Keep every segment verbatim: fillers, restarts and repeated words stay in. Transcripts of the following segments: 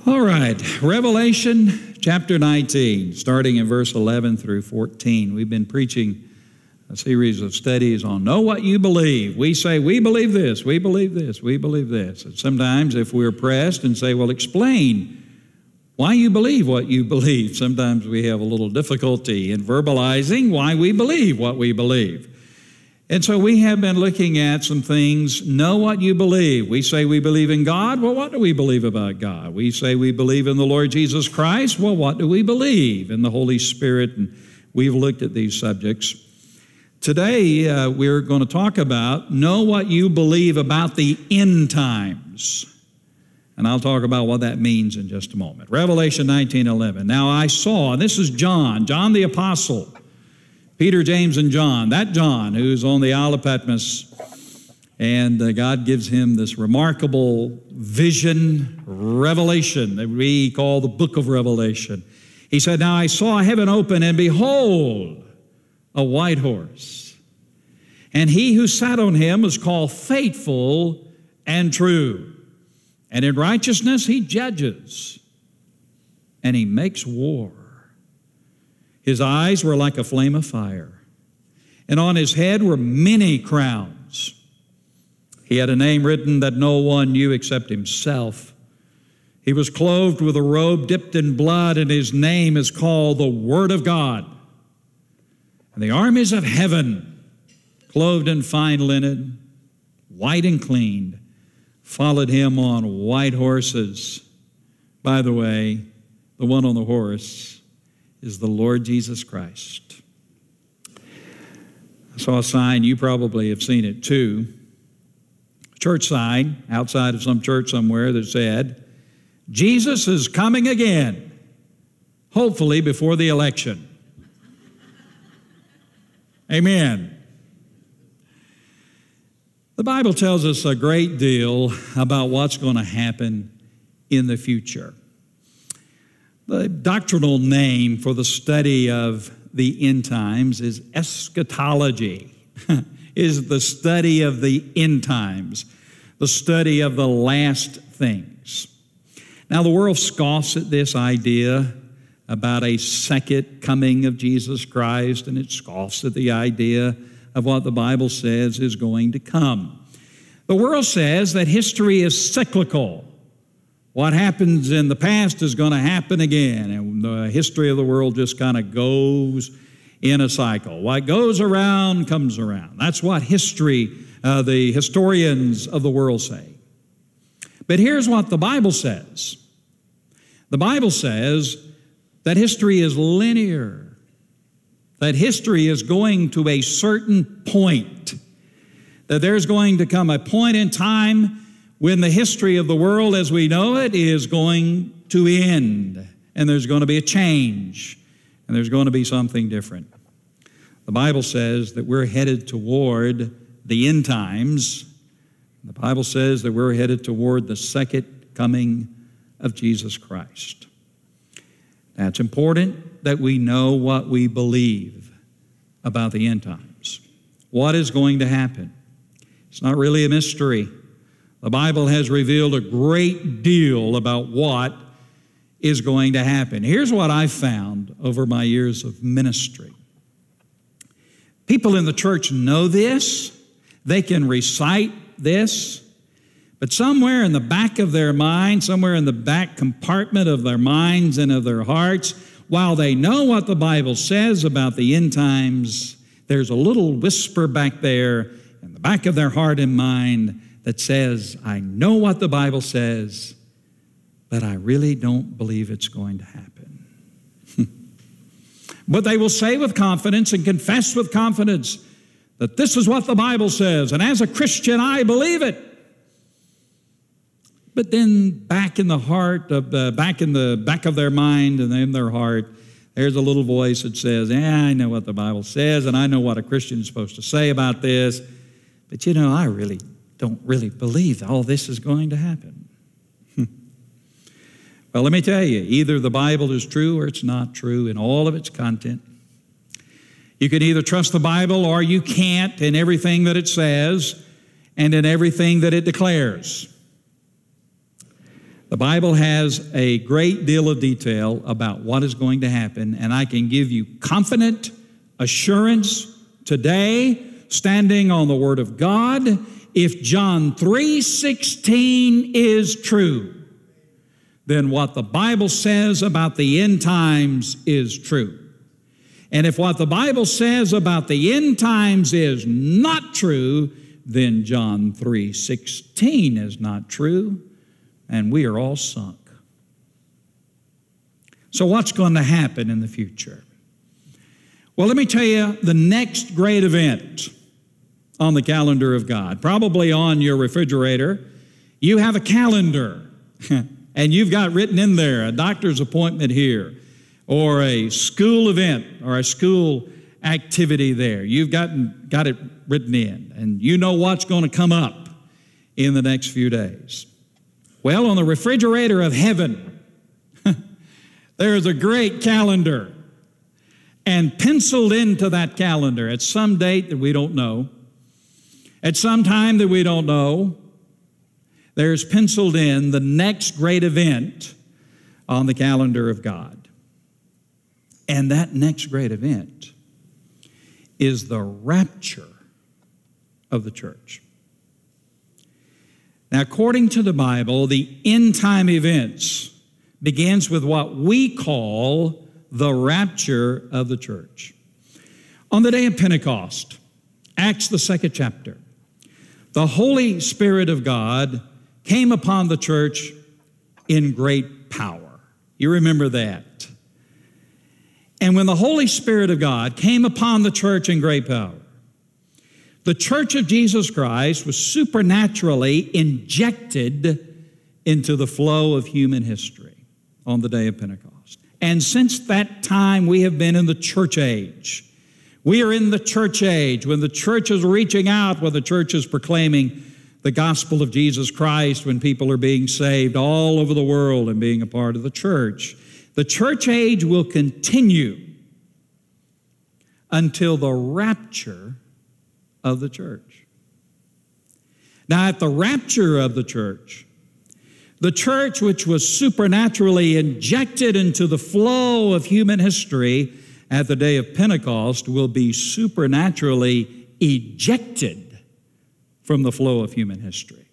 All right, Revelation chapter nineteen, starting in verse eleven through fourteen. We've been preaching a series of studies on know what you believe. We say, we believe this, we believe this, we believe this. And sometimes if we're pressed and say, well, explain why you believe what you believe, sometimes we have a little difficulty in verbalizing why we believe what we believe. And so we have been looking at some things. Know what you believe. We say we believe in God. Well, what do we believe about God? We say we believe in the Lord Jesus Christ. Well, what do we believe in the Holy Spirit? And we've looked at these subjects. Today, uh, we're going to talk about know what you believe about the end times. And I'll talk about what that means in just a moment. Revelation nineteen eleven. Now I saw, and this is John, John the Apostle, Peter, James, and John, that John who's on the Isle of Patmos, and uh, God gives him this remarkable vision, revelation that we call the book of Revelation. He said, now I saw heaven open, and behold, a white horse. And he who sat on him was called Faithful and True. And in righteousness he judges, and he makes war. His eyes were like a flame of fire, and on his head were many crowns. He had a name written that no one knew except himself. He was clothed with a robe dipped in blood, and his name is called the Word of God. And the armies of heaven, clothed in fine linen, white and clean, followed him on white horses. By the way, the one on the horse is the Lord Jesus Christ. I saw a sign, you probably have seen it too, a church sign outside of some church somewhere that said, Jesus is coming again, hopefully before the election. Amen. The Bible tells us a great deal about what's going to happen in the future. The doctrinal name for the study of the end times is eschatology, is the study of the end times, the study of the last things. Now, the world scoffs at this idea about a second coming of Jesus Christ, and it scoffs at the idea of what the Bible says is going to come. The world says that history is cyclical. What happens in the past is going to happen again, and the history of the world just kind of goes in a cycle. What goes around comes around. That's what history, uh, the historians of the world say. But here's what the Bible says. The Bible says that history is linear, that history is going to a certain point, that there's going to come a point in time when the history of the world as we know it is going to end, and there's going to be a change, and there's going to be something different. The Bible says that we're headed toward the end times. The Bible says that we're headed toward the second coming of Jesus Christ. Now, it's important that we know what we believe about the end times. What is going to happen? It's not really a mystery. The Bible has revealed a great deal about what is going to happen. Here's what I've found over my years of ministry. People in the church know this. They can recite this. But somewhere in the back of their mind, somewhere in the back compartment of their minds and of their hearts, while they know what the Bible says about the end times, there's a little whisper back there in the back of their heart and mind that says, I know what the Bible says, but I really don't believe it's going to happen. But they will say with confidence and confess with confidence that this is what the Bible says, and as a Christian, I believe it. But then back in the heart of, uh, back in the back of their mind and in their heart, there's a little voice that says, yeah, I know what the Bible says, and I know what a Christian is supposed to say about this, but you know, I really don't really believe all this is going to happen. Well, let me tell you, either the Bible is true or it's not true in all of its content. You can either trust the Bible or you can't in everything that it says and in everything that it declares. The Bible has a great deal of detail about what is going to happen, and I can give you confident assurance today, standing on the Word of God, if John three sixteen is true, then what the Bible says about the end times is true. And if what the Bible says about the end times is not true, then John three sixteen is not true, and we are all sunk. So what's going to happen in the future? Well, let me tell you the next great event on the calendar of God. Probably on your refrigerator, you have a calendar, and you've got written in there a doctor's appointment here, or a school event, or a school activity there. You've gotten, got it written in, and you know what's going to come up in the next few days. Well, on the refrigerator of heaven, there's a great calendar. And penciled into that calendar at some date that we don't know, at some time that we don't know, there's penciled in the next great event on the calendar of God. And that next great event is the rapture of the church. Now, according to the Bible, the end time events begins with what we call the rapture of the church. On the day of Pentecost, Acts the second chapter, the Holy Spirit of God came upon the church in great power. You remember that. And when the Holy Spirit of God came upon the church in great power, the church of Jesus Christ was supernaturally injected into the flow of human history on the day of Pentecost. And since that time, we have been in the church age. We are in the church age when the church is reaching out, when the church is proclaiming the gospel of Jesus Christ, when people are being saved all over the world and being a part of the church. The church age will continue until the rapture of the church. Now, at the rapture of the church, the church, which was supernaturally injected into the flow of human history at the day of Pentecost, will be supernaturally ejected from the flow of human history.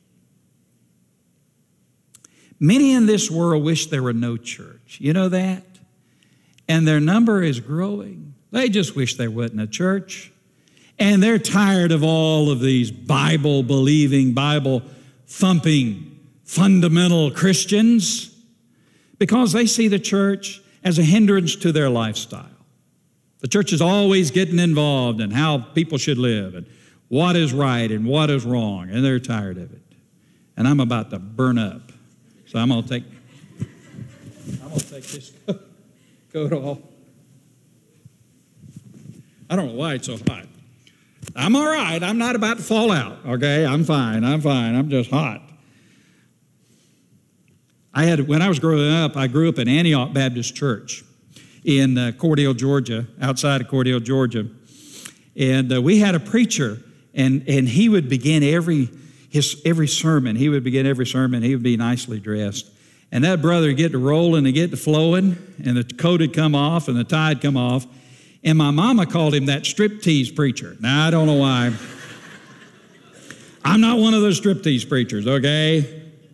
Many in this world wish there were no church. You know that? And their number is growing. They just wish there wasn't a church. And they're tired of all of these Bible-believing, Bible-thumping fundamental Christians, because they see the church as a hindrance to their lifestyle. The church is always getting involved in how people should live and what is right and what is wrong, and they're tired of it. And I'm about to burn up, so I'm going to take, I'm going to take this coat off. I don't know why it's so hot. I'm all right. I'm not about to fall out, okay? I'm fine. I'm fine. I'm just hot. I had, when I was growing up, I grew up in Antioch Baptist Church in uh, Cordele, Georgia, outside of Cordele, Georgia. And uh, we had a preacher, and, and he would begin every, his, every sermon. He would begin every sermon. He would be nicely dressed. And that brother would get to rolling and get to flowing, and the coat would come off and the tie would come off. And my mama called him that striptease preacher. Now, I don't know why. I'm not one of those striptease preachers, okay?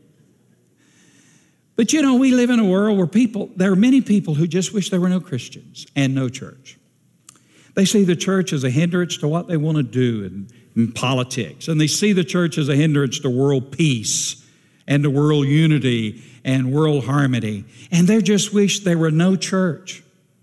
But you know, we live in a world where people, there are many people who just wish there were no Christians and no church. They see the church as a hindrance to what they want to do in, in politics. And they see the church as a hindrance to world peace and to world unity and world harmony. And they just wish there were no church.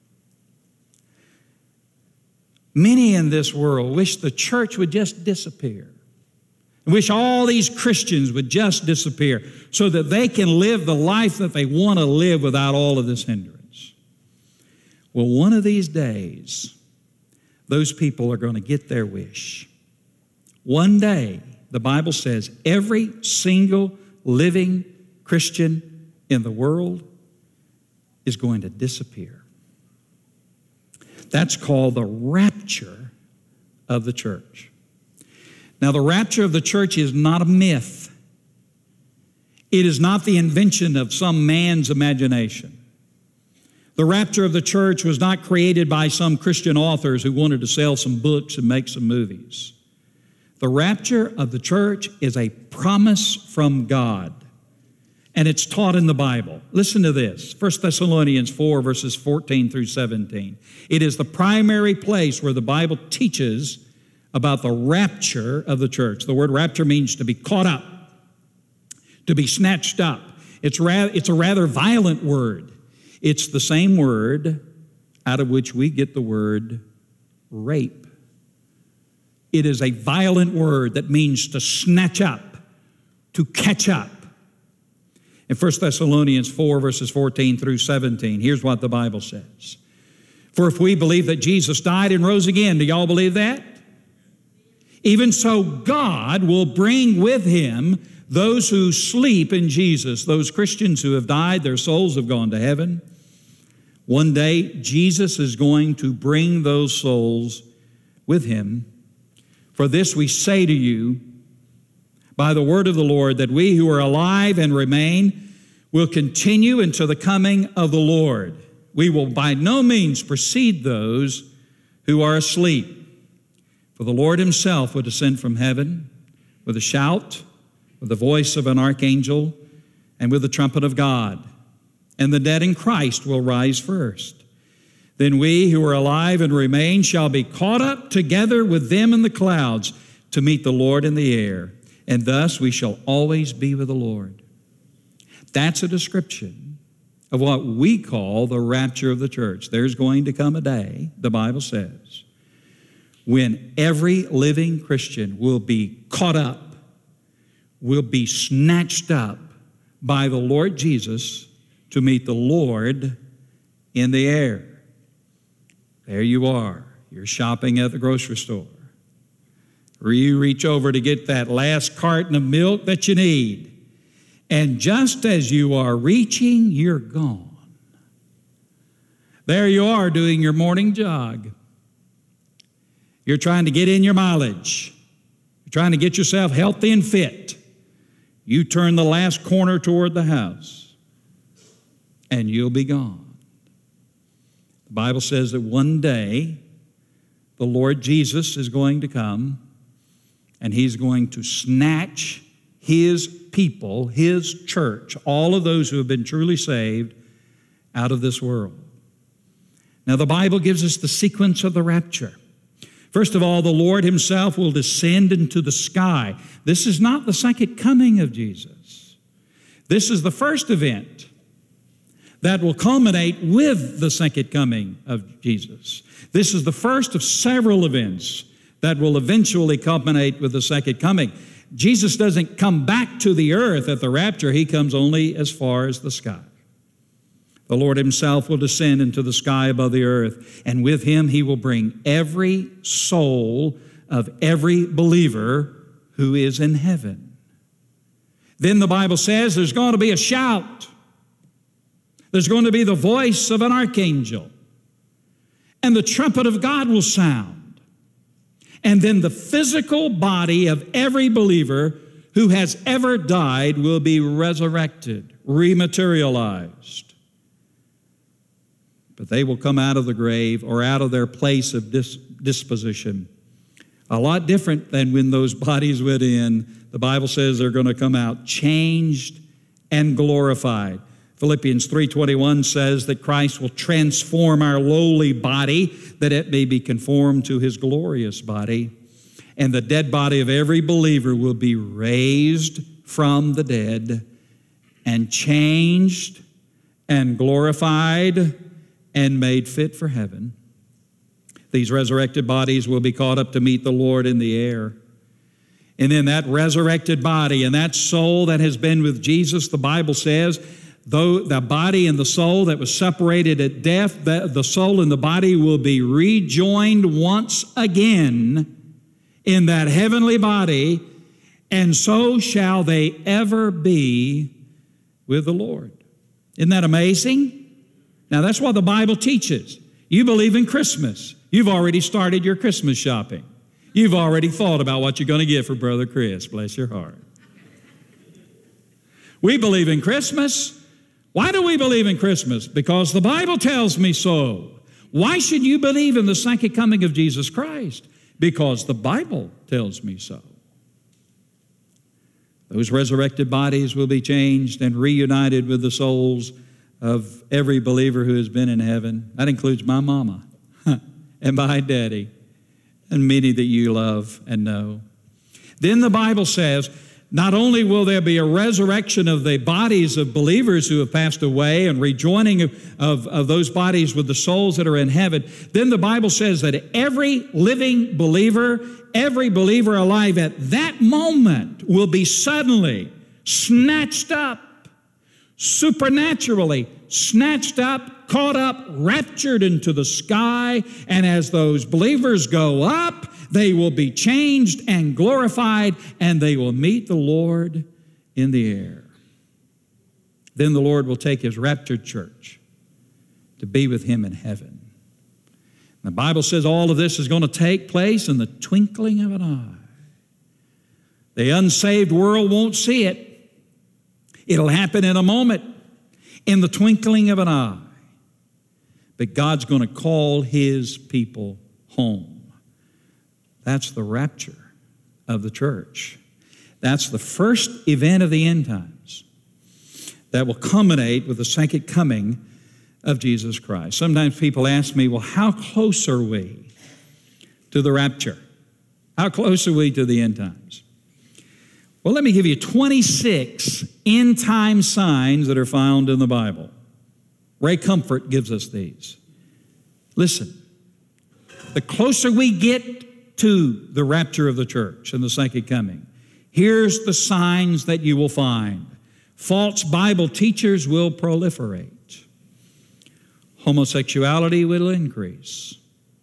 Many in this world wish the church would just disappear. Wish all these Christians would just disappear so that they can live the life that they want to live without all of this hindrance. Well, one of these days, those people are going to get their wish. One day, the Bible says, every single living Christian in the world is going to disappear. That's called the rapture of the church. Now, the rapture of the church is not a myth. It is not the invention of some man's imagination. The rapture of the church was not created by some Christian authors who wanted to sell some books and make some movies. The rapture of the church is a promise from God, and it's taught in the Bible. Listen to this, First Thessalonians four, verses fourteen through seventeen. It is the primary place where the Bible teaches about the rapture of the church. The word rapture means to be caught up, to be snatched up. It's, ra- it's a rather violent word. It's the same word out of which we get the word rape. It is a violent word that means to snatch up, to catch up. In First Thessalonians four, verses fourteen through seventeen, here's what the Bible says. For if we believe that Jesus died and rose again, do y'all believe that? Even so, God will bring with him those who sleep in Jesus, those Christians who have died, their souls have gone to heaven. One day, Jesus is going to bring those souls with him. For this we say to you, by the word of the Lord, that we who are alive and remain will continue until the coming of the Lord. We will by no means precede those who are asleep. For the Lord himself will descend from heaven with a shout, with the voice of an archangel, and with the trumpet of God. And the dead in Christ will rise first. Then we who are alive and remain shall be caught up together with them in the clouds to meet the Lord in the air. And thus we shall always be with the Lord. That's a description of what we call the rapture of the church. There's going to come a day, the Bible says, when every living Christian will be caught up, will be snatched up by the Lord Jesus to meet the Lord in the air. There you are. You're shopping at the grocery store. Or you reach over to get that last carton of milk that you need. And just as you are reaching, you're gone. There you are doing your morning jog. You're trying to get in your mileage. You're trying to get yourself healthy and fit. You turn the last corner toward the house, and you'll be gone. The Bible says that one day the Lord Jesus is going to come, and he's going to snatch his people, his church, all of those who have been truly saved, out of this world. Now, the Bible gives us the sequence of the rapture. First of all, the Lord himself will descend into the sky. This is not the second coming of Jesus. This is the first event that will culminate with the second coming of Jesus. This is the first of several events that will eventually culminate with the second coming. Jesus doesn't come back to the earth at the rapture. He comes only as far as the sky. The Lord himself will descend into the sky above the earth, and with him he will bring every soul of every believer who is in heaven. Then the Bible says there's going to be a shout. There's going to be the voice of an archangel, and the trumpet of God will sound. And then the physical body of every believer who has ever died will be resurrected, rematerialized. But they will come out of the grave or out of their place of dis- disposition. A lot different than when those bodies went in. The Bible says they're going to come out changed and glorified. Philippians three twenty-one says that Christ will transform our lowly body that it may be conformed to his glorious body. And the dead body of every believer will be raised from the dead and changed and glorified and made fit for heaven. These resurrected bodies will be caught up to meet the Lord in the air. And in that resurrected body and that soul that has been with Jesus, the Bible says, though the body and the soul that was separated at death, the, the soul and the body will be rejoined once again in that heavenly body, and so shall they ever be with the Lord. Isn't that amazing? Now, that's what the Bible teaches. You believe in Christmas. You've already started your Christmas shopping. You've already thought about what you're going to get for Brother Chris. Bless your heart. We believe in Christmas. Why do we believe in Christmas? Because the Bible tells me so. Why should you believe in the second coming of Jesus Christ? Because the Bible tells me so. Those resurrected bodies will be changed and reunited with the souls of every believer who has been in heaven. That includes my mama and my daddy and many that you love and know. Then the Bible says, not only will there be a resurrection of the bodies of believers who have passed away and rejoining of, of, of those bodies with the souls that are in heaven, then the Bible says that every living believer, every believer alive at that moment will be suddenly snatched up, supernaturally snatched up, caught up, raptured into the sky, and as those believers go up, they will be changed and glorified, and they will meet the Lord in the air. Then the Lord will take His raptured church to be with Him in heaven. The Bible says all of this is going to take place in the twinkling of an eye. The unsaved world won't see it. It'll happen in a moment, in the twinkling of an eye. But God's going to call His people home. That's the rapture of the church. That's the first event of the end times that will culminate with the second coming of Jesus Christ. Sometimes people ask me, well, how close are we to the rapture? How close are we to the end times? Well, let me give you twenty-six end time signs that are found in the Bible. Ray Comfort gives us these. Listen, the closer we get to the rapture of the church and the second coming, here's the signs that you will find. False Bible teachers will proliferate. Homosexuality will increase.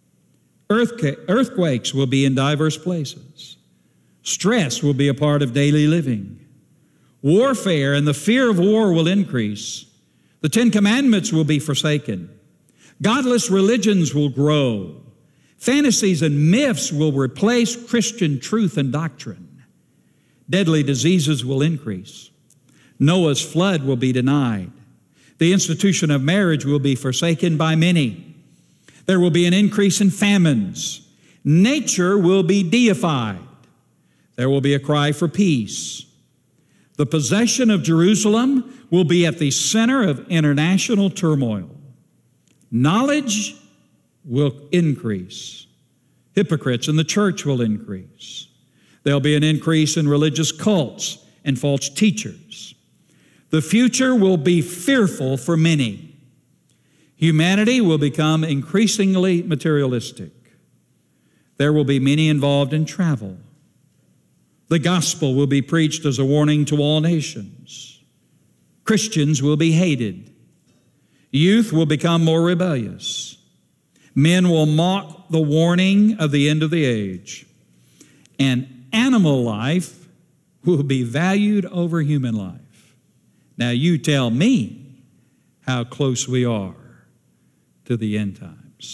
Earthquakes will be in diverse places. Stress will be a part of daily living. Warfare and the fear of war will increase. The Ten Commandments will be forsaken. Godless religions will grow. Fantasies and myths will replace Christian truth and doctrine. Deadly diseases will increase. Noah's flood will be denied. The institution of marriage will be forsaken by many. There will be an increase in famines. Nature will be deified. There will be a cry for peace. The possession of Jerusalem will be at the center of international turmoil. Knowledge will increase. Hypocrites in the church will increase. There'll be an increase in religious cults and false teachers. The future will be fearful for many. Humanity will become increasingly materialistic. There will be many involved in travel. The gospel will be preached as a warning to all nations. Christians will be hated. Youth will become more rebellious. Men will mock the warning of the end of the age. And animal life will be valued over human life. Now you tell me how close we are to the end times.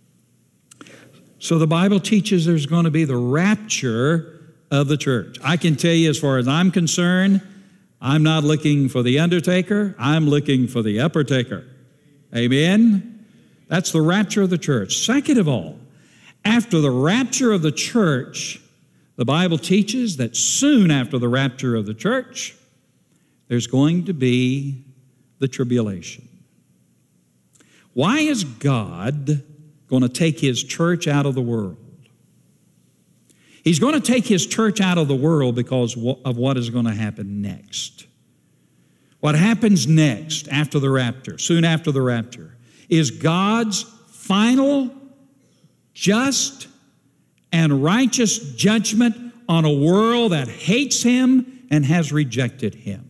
So the Bible teaches there's going to be the rapture of the church. I can tell you, as far as I'm concerned, I'm not looking for the undertaker. I'm looking for the upper taker. Amen? That's the rapture of the church. Second of all, after the rapture of the church, the Bible teaches that soon after the rapture of the church, there's going to be the tribulation. Why is God going to take His church out of the world? He's going to take His church out of the world because of what is going to happen next. What happens next after the rapture, soon after the rapture, is God's final, just, and righteous judgment on a world that hates Him and has rejected Him.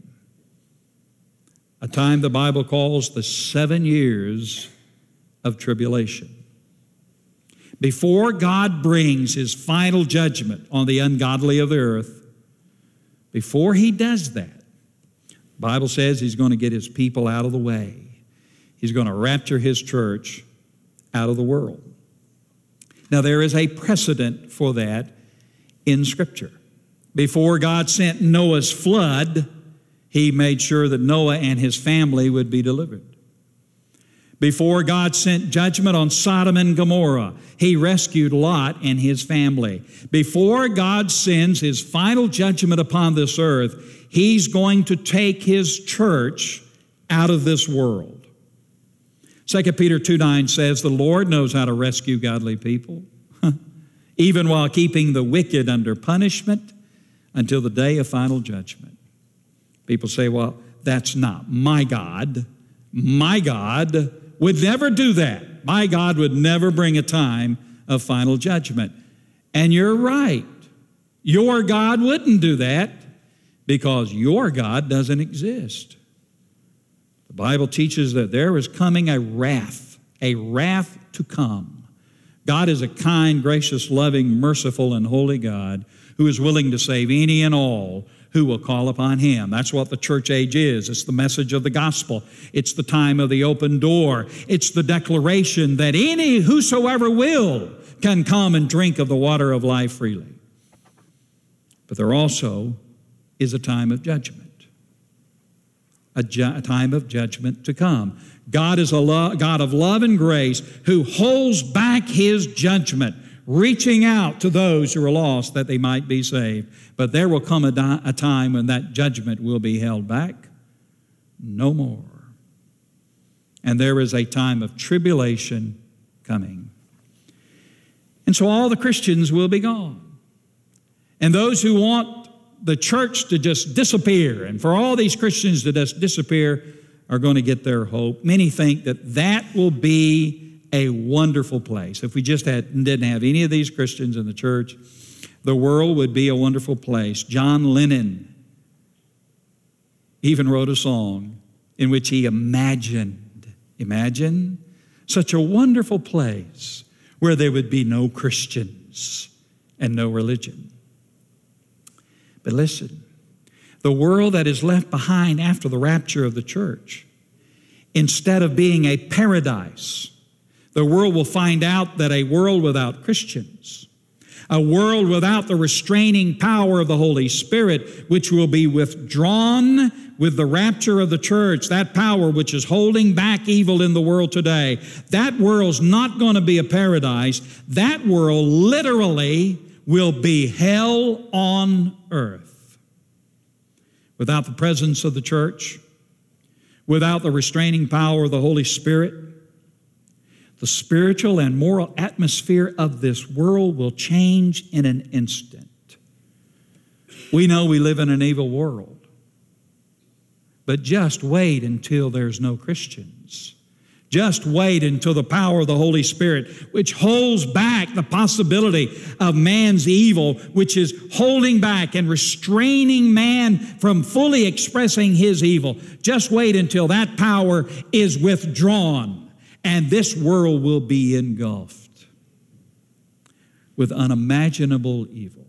A time the Bible calls the seven years of tribulation. Before God brings His final judgment on the ungodly of the earth, before He does that, the Bible says He's going to get His people out of the way. He's going to rapture His church out of the world. Now, there is a precedent for that in Scripture. Before God sent Noah's flood, He made sure that Noah and his family would be delivered. Before God sent judgment on Sodom and Gomorrah, He rescued Lot and his family. Before God sends His final judgment upon this earth, He's going to take His church out of this world. Second Peter two nine says, the Lord knows how to rescue godly people, even while keeping the wicked under punishment until the day of final judgment. People say, well, that's not my God. My God would never do that. My God would never bring a time of final judgment. And you're right. Your God wouldn't do that because your God doesn't exist. The Bible teaches that there is coming a wrath, a wrath to come. God is a kind, gracious, loving, merciful, and holy God who is willing to save any and all who will call upon Him. That's what the church age is. It's the message of the gospel. It's the time of the open door. It's the declaration that any whosoever will can come and drink of the water of life freely. But there also is a time of judgment, a, ju- a time of judgment to come. God is a lo- God of love and grace who holds back His judgment, reaching out to those who are lost that they might be saved. But there will come a, di- a time when that judgment will be held back no more. And there is a time of tribulation coming. And so all the Christians will be gone. And those who want the church to just disappear, and for all these Christians to just disappear, are going to get their hope. Many think that that will be a wonderful place. If we just had, didn't have any of these Christians in the church, the world would be a wonderful place. John Lennon even wrote a song in which he imagined, imagine such a wonderful place where there would be no Christians and no religion. But listen, the world that is left behind after the rapture of the church, instead of being a paradise, the world will find out that a world without Christians, a world without the restraining power of the Holy Spirit, which will be withdrawn with the rapture of the church, that power which is holding back evil in the world today, that world's not going to be a paradise. That world literally will be hell on earth. Without the presence of the church, without the restraining power of the Holy Spirit, the spiritual and moral atmosphere of this world will change in an instant. We know we live in an evil world, but just wait until there's no Christians. Just wait until the power of the Holy Spirit, which holds back the possibility of man's evil, which is holding back and restraining man from fully expressing his evil. Just wait until that power is withdrawn, and this world will be engulfed with unimaginable evil.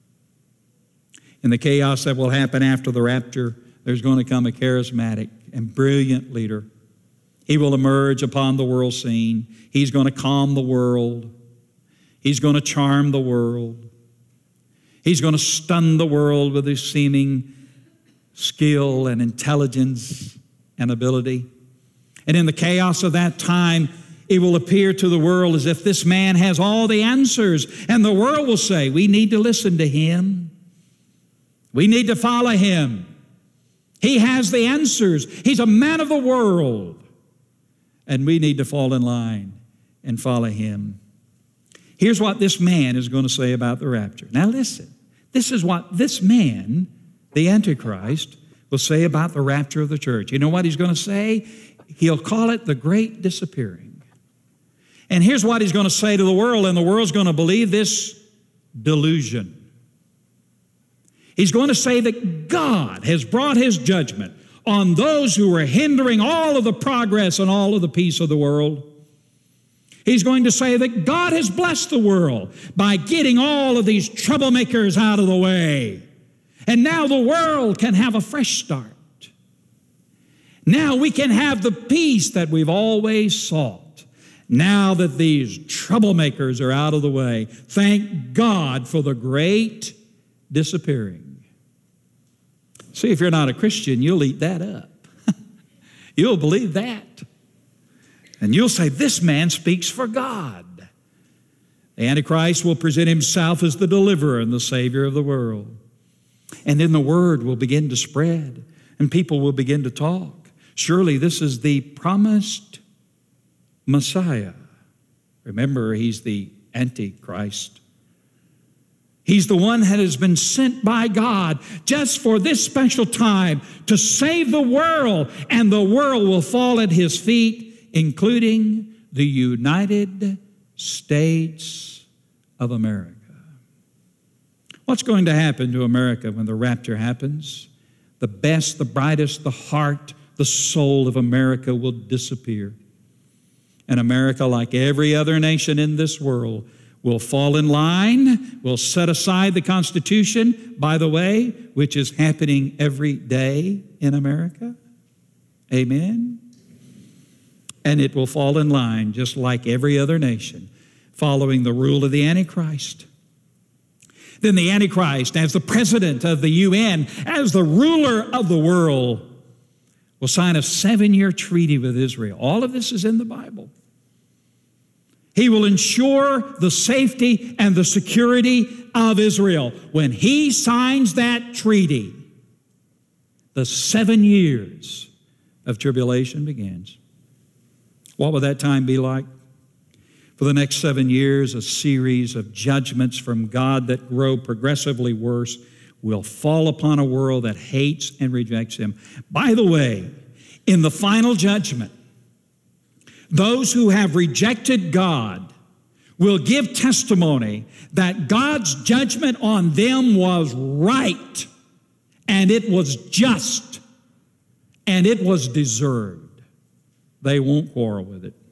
In the chaos that will happen after the rapture, there's going to come a charismatic and brilliant leader. He will emerge upon the world scene. He's going to calm the world. He's going to charm the world. He's going to stun the world with his seeming skill and intelligence and ability. And in the chaos of that time, it will appear to the world as if this man has all the answers. And the world will say, we need to listen to him. We need to follow him. He has the answers. He's a man of the world. And we need to fall in line and follow him. Here's what this man is going to say about the rapture. Now listen, this is what this man, the Antichrist, will say about the rapture of the church. You know what he's going to say? He'll call it the great disappearing. And here's what he's going to say to the world, and the world's going to believe this delusion. He's going to say that God has brought his judgment on those who are hindering all of the progress and all of the peace of the world. He's going to say that God has blessed the world by getting all of these troublemakers out of the way. And now the world can have a fresh start. Now we can have the peace that we've always sought. Now that these troublemakers are out of the way, thank God for the great disappearing. See, if you're not a Christian, you'll eat that up. You'll believe that. And you'll say, this man speaks for God. The Antichrist will present himself as the deliverer and the Savior of the world. And then the word will begin to spread, and people will begin to talk. Surely this is the promised Messiah. Remember, he's the Antichrist. He's the one that has been sent by God just for this special time to save the world, and the world will fall at his feet, including the United States of America. What's going to happen to America when the rapture happens? The best, the brightest, the heart, the soul of America will disappear. And America, like every other nation in this world, will fall in line, will set aside the Constitution, by the way, which is happening every day in America. Amen? And it will fall in line just like every other nation, following the rule of the Antichrist. Then the Antichrist, as the president of the U N, as the ruler of the world, will sign a seven-year treaty with Israel. All of this is in the Bible. He will ensure the safety and the security of Israel. When he signs that treaty, the seven years of tribulation begins. What will that time be like? For the next seven years, a series of judgments from God that grow progressively worse will fall upon a world that hates and rejects him. By the way, in the final judgment, those who have rejected God will give testimony that God's judgment on them was right, and it was just, and it was deserved. They won't quarrel with it.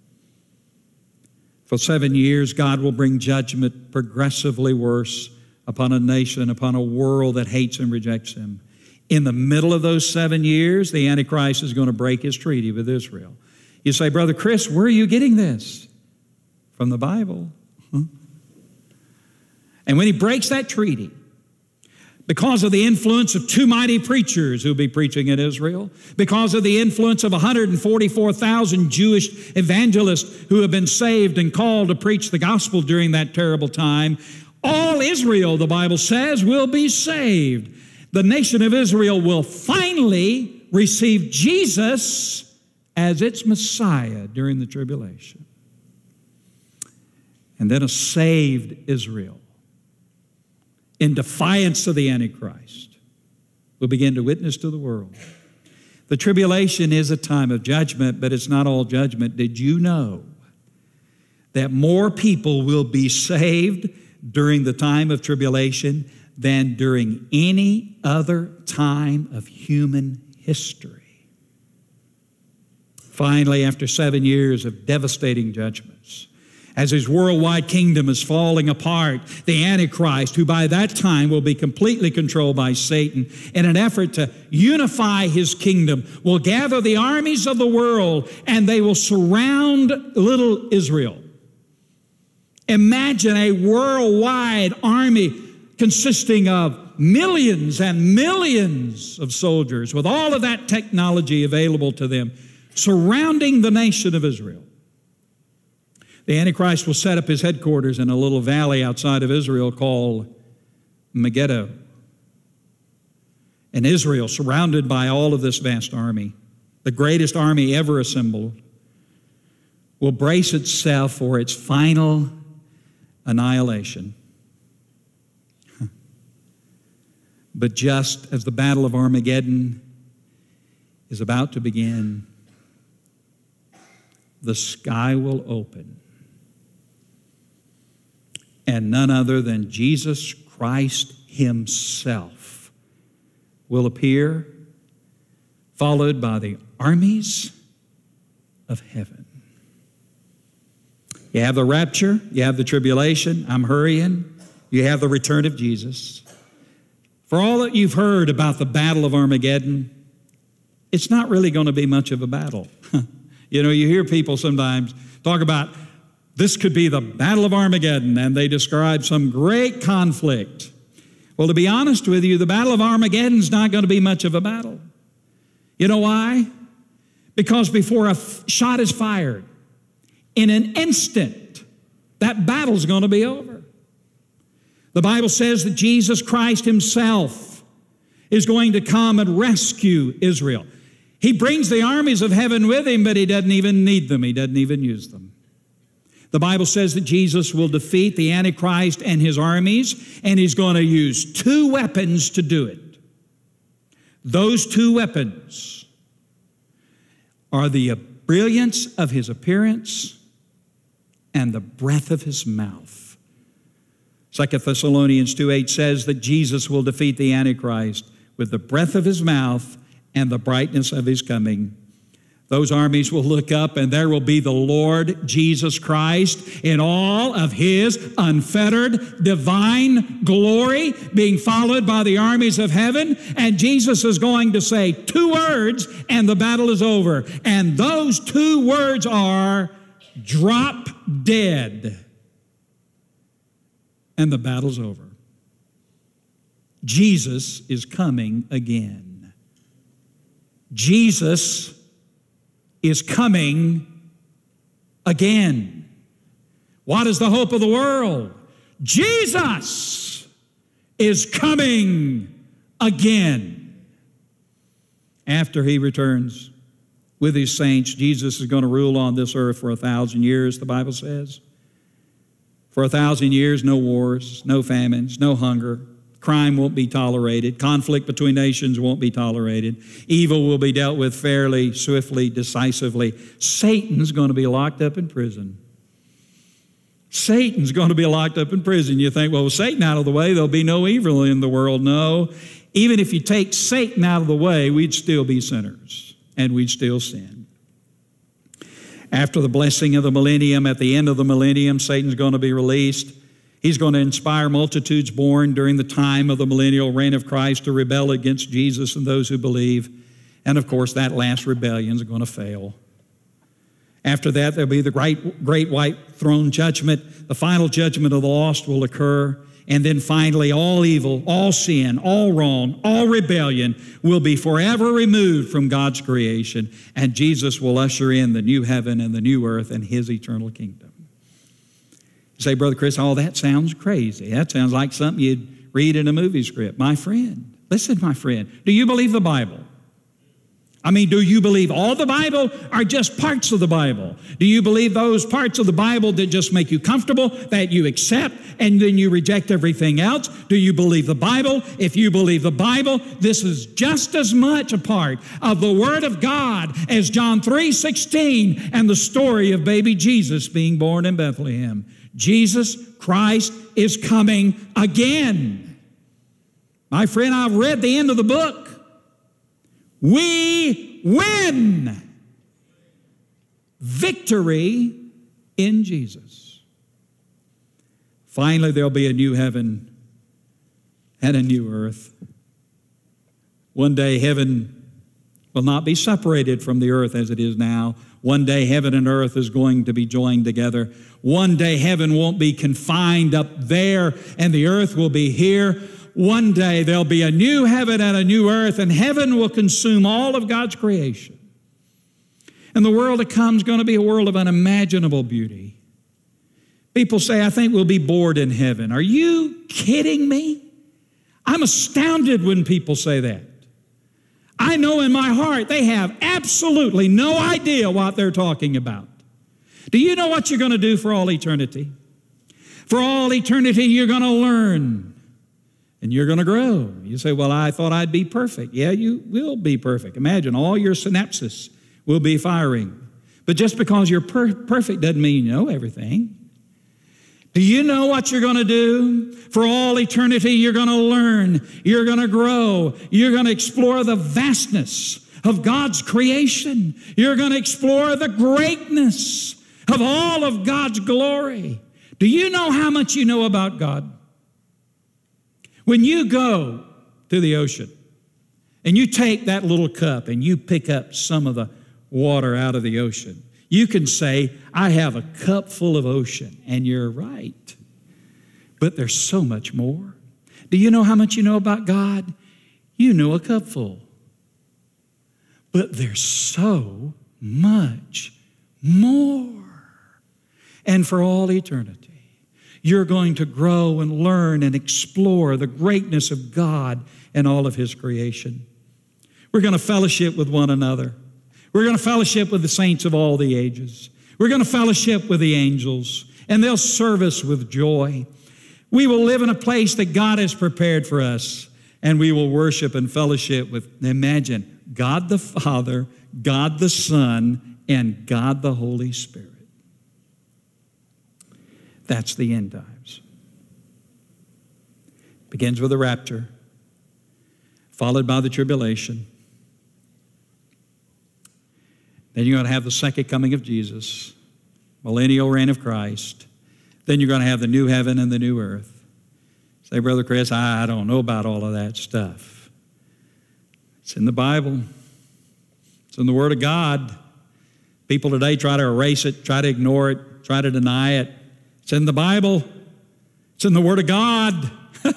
For seven years, God will bring judgment progressively worse upon a nation, upon a world that hates and rejects him. In the middle of those seven years, the Antichrist is going to break his treaty with Israel. You say, Brother Chris, where are you getting this? From the Bible. Huh? And when he breaks that treaty, because of the influence of two mighty preachers who'll be preaching in Israel, because of the influence of one hundred forty-four thousand Jewish evangelists who have been saved and called to preach the gospel during that terrible time, all Israel, the Bible says, will be saved. The nation of Israel will finally receive Jesus as its Messiah during the tribulation. And then a saved Israel, in defiance of the Antichrist, will begin to witness to the world. The tribulation is a time of judgment, but it's not all judgment. Did you know that more people will be saved during the time of tribulation than during any other time of human history? Finally, after seven years of devastating judgments, as his worldwide kingdom is falling apart, the Antichrist, who by that time will be completely controlled by Satan, in an effort to unify his kingdom, will gather the armies of the world and they will surround little Israel. Imagine a worldwide army consisting of millions and millions of soldiers with all of that technology available to them, surrounding the nation of Israel. The Antichrist will set up his headquarters in a little valley outside of Israel called Megiddo. And Israel, surrounded by all of this vast army, the greatest army ever assembled, will brace itself for its final annihilation. But just as the Battle of Armageddon is about to begin, the sky will open, and none other than Jesus Christ himself will appear, followed by the armies of heaven. You have the rapture, you have the tribulation, I'm hurrying, you have the return of Jesus. For all that you've heard about the Battle of Armageddon, it's not really going to be much of a battle. You know, you hear people sometimes talk about this could be the Battle of Armageddon, and they describe some great conflict. Well, to be honest with you, the Battle of Armageddon is not going to be much of a battle. You know why? Because before a f- shot is fired, in an instant, that battle's going to be over. The Bible says that Jesus Christ himself is going to come and rescue Israel. He brings the armies of heaven with him, but he doesn't even need them. He doesn't even use them. The Bible says that Jesus will defeat the Antichrist and his armies, and he's going to use two weapons to do it. Those two weapons are the brilliance of his appearance and the breath of his mouth. Second Thessalonians two eight says that Jesus will defeat the Antichrist with the breath of his mouth and the brightness of his coming. Those armies will look up, and there will be the Lord Jesus Christ in all of his unfettered divine glory, being followed by the armies of heaven. And Jesus is going to say two words, and the battle is over. And those two words are, drop dead. And the battle's over. Jesus is coming again. Jesus is coming again. What is the hope of the world? Jesus is coming again. After he returns with his saints, Jesus is going to rule on this earth for a thousand years, the Bible says. For a thousand years, no wars, no famines, no hunger. Crime won't be tolerated. Conflict between nations won't be tolerated. Evil will be dealt with fairly, swiftly, decisively. Satan's going to be locked up in prison. Satan's going to be locked up in prison. You think, well, with Satan out of the way, there'll be no evil in the world. No. Even if you take Satan out of the way, we'd still be sinners, and we'd still sin. After the blessing of the millennium, at the end of the millennium, Satan's going to be released. He's going to inspire multitudes born during the time of the millennial reign of Christ to rebel against Jesus and those who believe. And of course, that last rebellion is going to fail. After that, there'll be the great, great white throne judgment. The final judgment of the lost will occur. And then finally, all evil, all sin, all wrong, all rebellion will be forever removed from God's creation. And Jesus will usher in the new heaven and the new earth and his eternal kingdom. You say, Brother Chris, oh, that sounds crazy. That sounds like something you'd read in a movie script. My friend, listen, my friend, do you believe the Bible? I mean, do you believe all the Bible or just parts of the Bible? Do you believe those parts of the Bible that just make you comfortable, that you accept, and then you reject everything else? Do you believe the Bible? If you believe the Bible, this is just as much a part of the Word of God as John three sixteen and the story of baby Jesus being born in Bethlehem. Jesus Christ is coming again. My friend, I've read the end of the book. We win. Victory in Jesus. Finally, there'll be a new heaven and a new earth. One day, heaven will not be separated from the earth as it is now. One day, heaven and earth is going to be joined together. One day, heaven won't be confined up there, and the earth will be here. One day, there'll be a new heaven and a new earth, and heaven will consume all of God's creation. And the world to come is going to be a world of unimaginable beauty. People say, I think we'll be bored in heaven. Are you kidding me? I'm astounded when people say that. I know in my heart they have absolutely no idea what they're talking about. Do you know what you're going to do for all eternity? For all eternity, you're going to learn. And you're going to grow. You say, well, I thought I'd be perfect. Yeah, you will be perfect. Imagine all your synapses will be firing. But just because you're per- perfect doesn't mean you know everything. Do you know what you're going to do? For all eternity, you're going to learn. You're going to grow. You're going to explore the vastness of God's creation. You're going to explore the greatness of all of God's glory. Do you know how much you know about God? When you go to the ocean and you take that little cup and you pick up some of the water out of the ocean, you can say, I have a cup full of ocean, and you're right. But there's so much more. Do you know how much you know about God? You know a cupful. But there's so much more. And for all eternity, you're going to grow and learn and explore the greatness of God and all of His creation. We're going to fellowship with one another. We're going to fellowship with the saints of all the ages. We're going to fellowship with the angels, and they'll serve us with joy. We will live in a place that God has prepared for us, and we will worship and fellowship with, imagine, God the Father, God the Son, and God the Holy Spirit. That's the end times. Begins with the rapture, followed by the tribulation. Then you're going to have the second coming of Jesus, millennial reign of Christ. Then you're going to have the new heaven and the new earth. Say, Brother Chris, I don't know about all of that stuff. It's in the Bible. It's in the Word of God. People today try to erase it, try to ignore it, try to deny it. It's in the Bible. It's in the Word of God.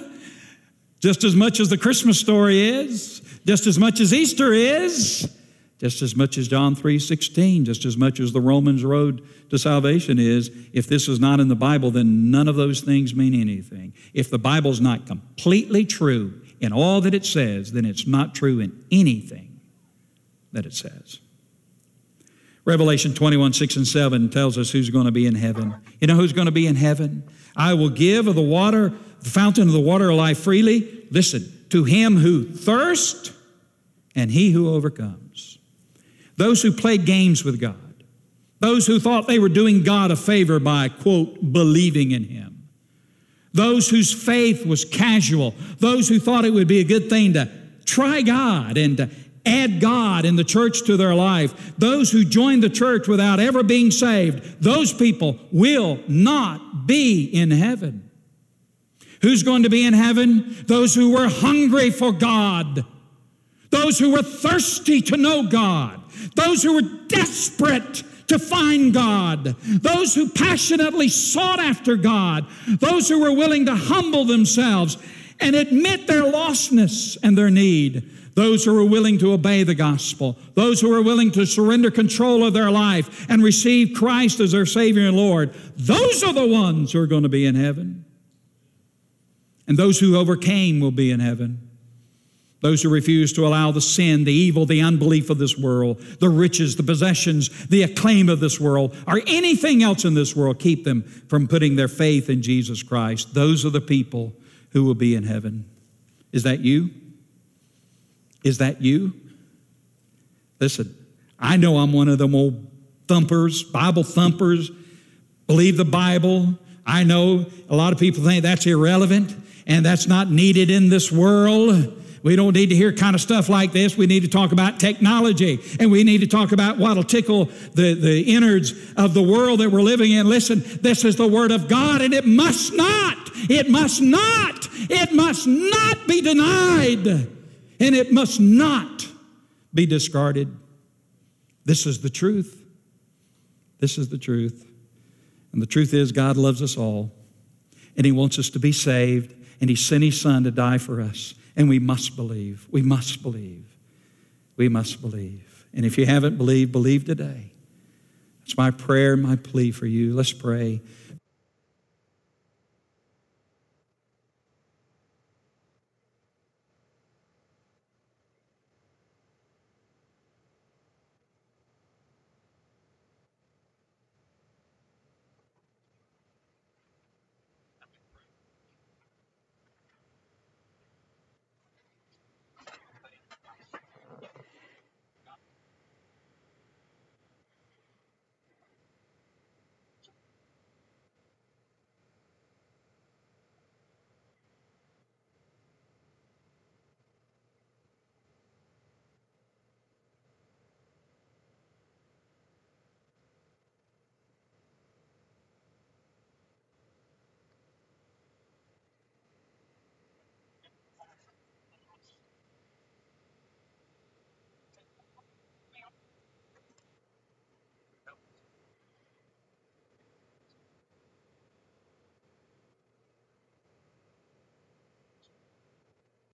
Just as much as the Christmas story is, just as much as Easter is, just as much as John three sixteen, just as much as the Romans road to salvation is. If this is not in the Bible, then none of those things mean anything. If the Bible's not completely true in all that it says, then it's not true in anything that it says. Revelation twenty-one, six and seven tells us who's going to be in heaven. You know who's going to be in heaven? I will give of the water, the fountain of the water of life freely. Listen, to him who thirsts and he who overcomes. Those who played games with God. Those who thought they were doing God a favor by, quote, believing in Him. Those whose faith was casual. Those who thought it would be a good thing to try God and to add God in the church to their life. Those who joined the church without ever being saved. Those people will not be in heaven. Who's going to be in heaven? Those who were hungry for God. Those who were thirsty to know God. Those who were desperate to find God. Those who passionately sought after God. Those who were willing to humble themselves and admit their lostness and their need. Those who were willing to obey the gospel. Those who were willing to surrender control of their life and receive Christ as their Savior and Lord. Those are the ones who are going to be in heaven. And those who overcame will be in heaven. Those who refuse to allow the sin, the evil, the unbelief of this world, the riches, the possessions, the acclaim of this world, or anything else in this world keep them from putting their faith in Jesus Christ. Those are the people who will be in heaven. Is that you? Is that you? Listen, I know I'm one of them old thumpers, Bible thumpers, believe the Bible. I know a lot of people think that's irrelevant and that's not needed in this world. We don't need to hear kind of stuff like this. We need to talk about technology, and we need to talk about what'll tickle the, the innards of the world that we're living in. Listen, this is the Word of God, and it must not, it must not, it must not be denied, and it must not be discarded. This is the truth. This is the truth. And the truth is God loves us all, and He wants us to be saved, and He sent His Son to die for us. And we must believe. We must believe. We must believe. And if you haven't believed, believe today. It's my prayer and my plea for you. Let's pray.